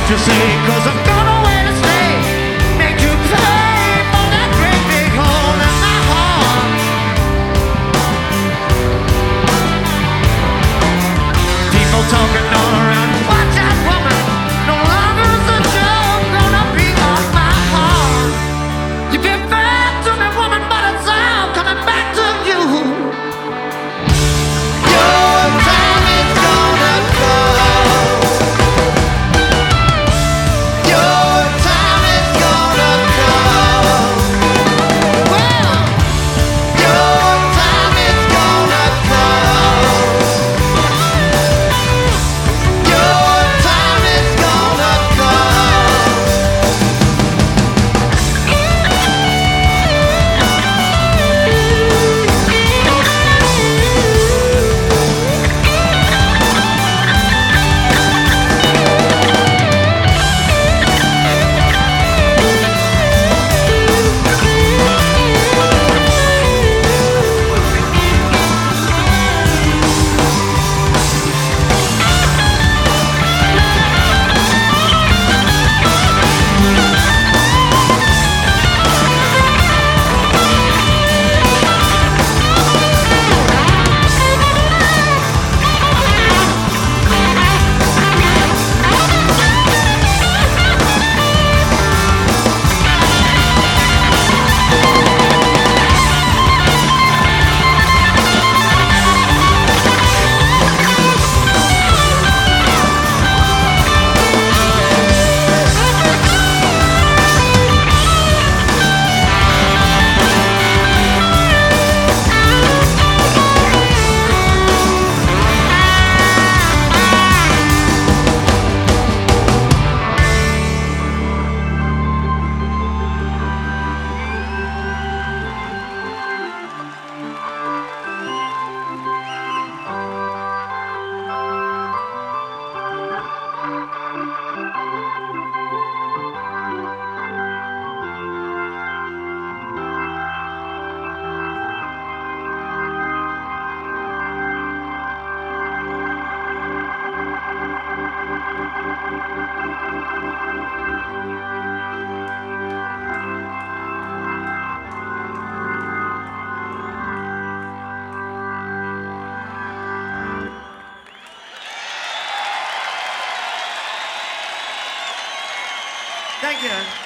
what you say, 'cause I'm gonna away to stay. Make you pay for that great big hole in my heart. People talking all around. Watch out, woman. No longer is a joke gonna be on my heart. You've been bad to me, woman, but it's all coming back to you. Your time is gonna come. Your time is gonna come. Well, your time is gonna come. Your time is gonna come. Thank you.